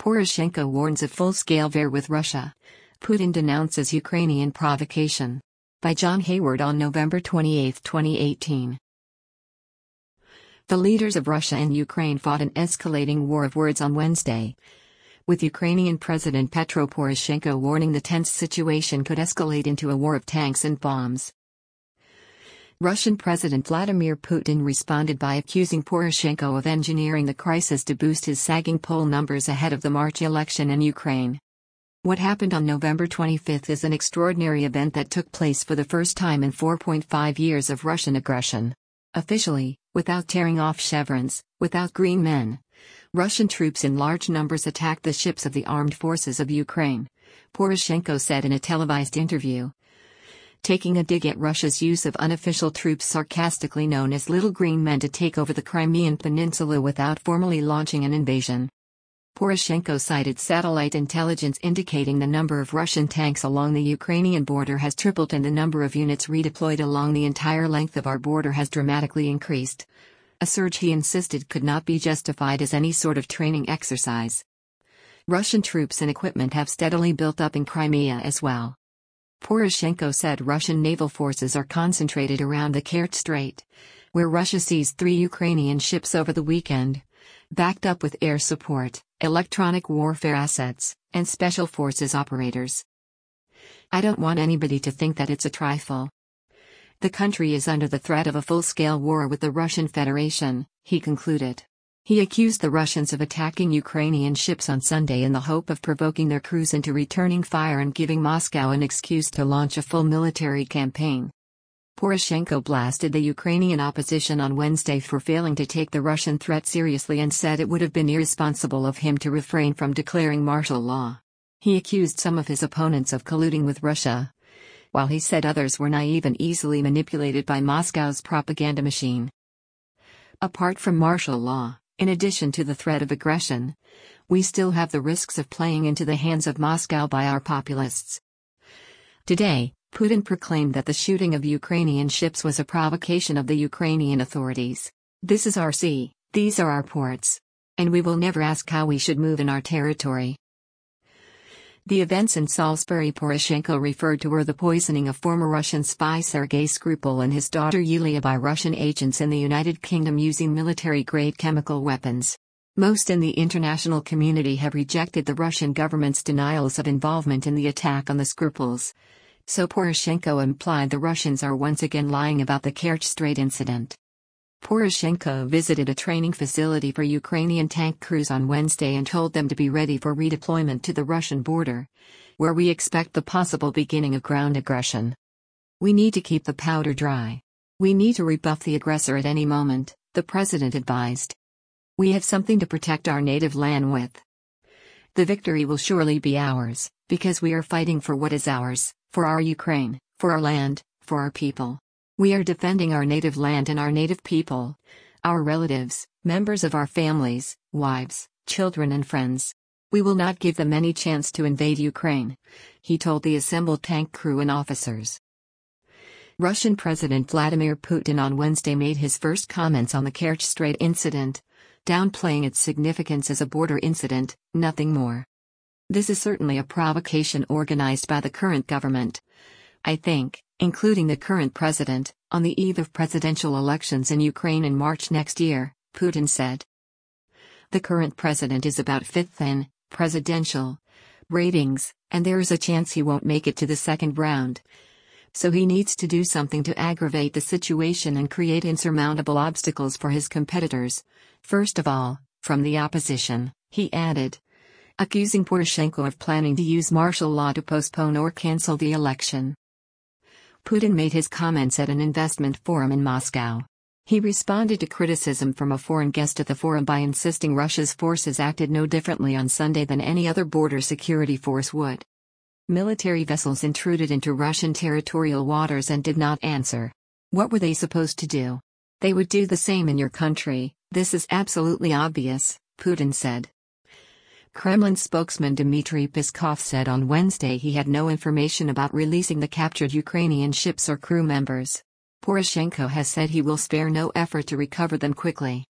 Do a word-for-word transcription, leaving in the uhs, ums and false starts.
Poroshenko warns of full-scale war with Russia. Putin denounces Ukrainian provocation. By John Hayward on November twenty-eighth, twenty eighteen. The leaders of Russia and Ukraine fought an escalating war of words on Wednesday, with Ukrainian President Petro Poroshenko warning the tense situation could escalate into a war of tanks and bombs. Russian President Vladimir Putin responded by accusing Poroshenko of engineering the crisis to boost his sagging poll numbers ahead of the March election in Ukraine. What happened on November twenty-fifth is an extraordinary event that took place for the first time in four point five years of Russian aggression. Officially, without tearing off chevrons, without green men, Russian troops in large numbers attacked the ships of the armed forces of Ukraine, Poroshenko said in a televised interview, taking a dig at Russia's use of unofficial troops sarcastically known as Little Green Men to take over the Crimean Peninsula without formally launching an invasion. Poroshenko cited satellite intelligence indicating the number of Russian tanks along the Ukrainian border has tripled and the number of units redeployed along the entire length of our border has dramatically increased. A surge he insisted could not be justified as any sort of training exercise. Russian troops and equipment have steadily built up in Crimea as well. Poroshenko said Russian naval forces are concentrated around the Kerch Strait, where Russia seized three Ukrainian ships over the weekend, backed up with air support, electronic warfare assets, and special forces operators. I don't want anybody to think that it's a trifle. The country is under the threat of a full-scale war with the Russian Federation, he concluded. He accused the Russians of attacking Ukrainian ships on Sunday in the hope of provoking their crews into returning fire and giving Moscow an excuse to launch a full military campaign. Poroshenko blasted the Ukrainian opposition on Wednesday for failing to take the Russian threat seriously and said it would have been irresponsible of him to refrain from declaring martial law. He accused some of his opponents of colluding with Russia, while he said others were naive and easily manipulated by Moscow's propaganda machine. Apart from martial law, in addition to the threat of aggression, we still have the risks of playing into the hands of Moscow by our populists. Today, Putin proclaimed that the shooting of Ukrainian ships was a provocation of the Ukrainian authorities. This is our sea, these are our ports. And we will never ask how we should move in our territory. The events in Salisbury Poroshenko referred to were the poisoning of former Russian spy Sergei Skripal and his daughter Yulia by Russian agents in the United Kingdom using military-grade chemical weapons. Most in the international community have rejected the Russian government's denials of involvement in the attack on the Skripals. So Poroshenko implied the Russians are once again lying about the Kerch Strait incident. Poroshenko visited a training facility for Ukrainian tank crews on Wednesday and told them to be ready for redeployment to the Russian border, where we expect the possible beginning of ground aggression. We need to keep the powder dry. We need to rebuff the aggressor at any moment, the president advised. We have something to protect our native land with. The victory will surely be ours, because we are fighting for what is ours, for our Ukraine, for our land, for our people. We are defending our native land and our native people, our relatives, members of our families, wives, children and friends. We will not give them any chance to invade Ukraine, he told the assembled tank crew and officers. Russian President Vladimir Putin on Wednesday made his first comments on the Kerch Strait incident, downplaying its significance as a border incident, nothing more. This is certainly a provocation organized by the current government. I think, including the current president, on the eve of presidential elections in Ukraine in March next year, Putin said. The current president is about fifth in presidential ratings, and there is a chance he won't make it to the second round. So he needs to do something to aggravate the situation and create insurmountable obstacles for his competitors, first of all, from the opposition, he added, accusing Poroshenko of planning to use martial law to postpone or cancel the election. Putin made his comments at an investment forum in Moscow. He responded to criticism from a foreign guest at the forum by insisting Russia's forces acted no differently on Sunday than any other border security force would. Military vessels intruded into Russian territorial waters and did not answer. What were they supposed to do? They would do the same in your country, this is absolutely obvious, Putin said. Kremlin spokesman Dmitry Peskov said on Wednesday he had no information about releasing the captured Ukrainian ships or crew members. Poroshenko has said he will spare no effort to recover them quickly.